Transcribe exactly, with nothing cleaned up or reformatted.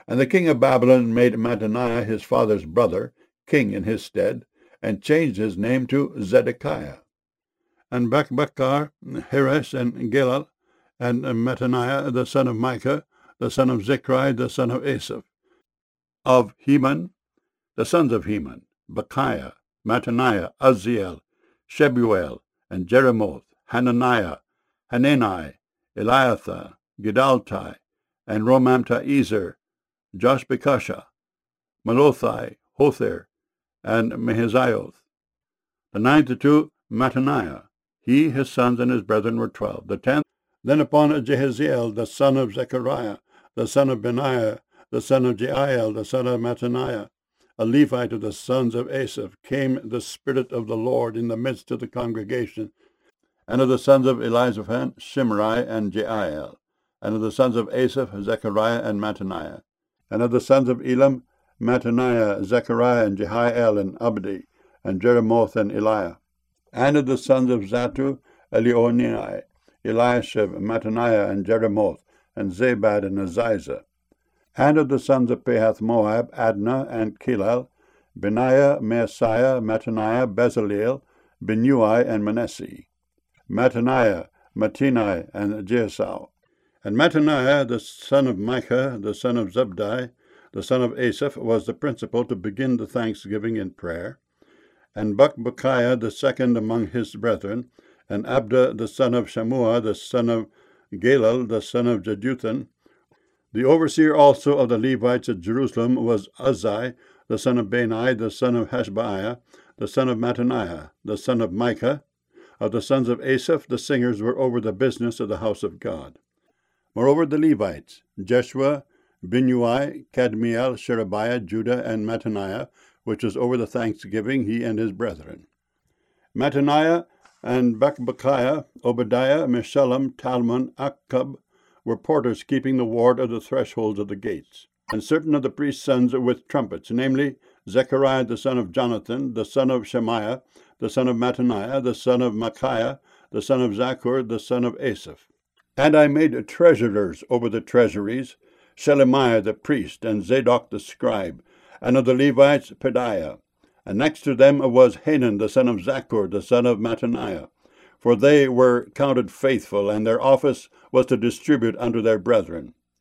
And the king of Babylon made Mattaniah his father's brother king in his stead, and changed his name to Zedekiah. And Bakbakkar, Heresh, and Gelal, and Mattaniah the son of Micah, the son of Zichri, the son of Asaph. Of Heman, the sons of Heman, Bechiah, Mattaniah, Uzziel, Shebuel, and Jeremoth, Hananiah, Hanani, Eliathah, Gidaltai, and Romamti-Ezer, Joshbekashah, Malothai, Hother, and Mahazioth. The ninth to Mattaniah. He, his sons, and his brethren were twelve. The tenth, then upon Jehaziel, the son of Zechariah, the son of Benaiah, the son of Jeiel, the son of Mattaniah, a Levite of the sons of Asaph, came the Spirit of the Lord in the midst of the congregation. And of the sons of Elizaphan, Shimri and Jeiel. And of the sons of Asaph, Zechariah and Mattaniah. And of the sons of Elam, Mattaniah, Zechariah, and Jehiel, and Abdi, and Jeremoth, and Eliah. And of the sons of Zatu, Elionai, Eliashib, Mattaniah, and Jeremoth, and Zabad, and Aziza. And of the sons of Pahath-Moab, Adnah, and Kelal, Benaiah, Maaseiah, Mattaniah, Bezaleel, Benui, and Manasseh. Mattaniah, Mattenai, and Jesau. And Mattaniah, the son of Micah, the son of Zabdi, the son of Asaph, was the principal to begin the thanksgiving in prayer. And Bakbakiah, the second among his brethren, and Abda, the son of Shammua, the son of Galal, the son of Jeduthun. The overseer also of the Levites at Jerusalem was Uzzi, the son of Bani, the son of Hashabiah, the son of Mattaniah, the son of Micah. Of the sons of Asaph, the singers were over the business of the house of God. Moreover, the Levites, Jeshua, Binnui, Kadmiel, Sherebiah, Judah, and Mattaniah, which was over the thanksgiving, he and his brethren. Mattaniah and Bakbakiah, Obadiah, Meshullam, Talmon, Akkub, were porters keeping the ward of the thresholds of the gates. And certain of the priest's sons with trumpets, namely, Zechariah the son of Jonathan, the son of Shemaiah, the son of Mattaniah, the son of Micaiah, the son of Zachor, the son of Asaph. And I made treasurers over the treasuries, Shelemiah the priest, and Zadok the scribe, and of the Levites Pedaiah. And next to them was Hanan the son of Zachor, the son of Mattaniah. For they were counted faithful, and their office was to distribute unto their brethren.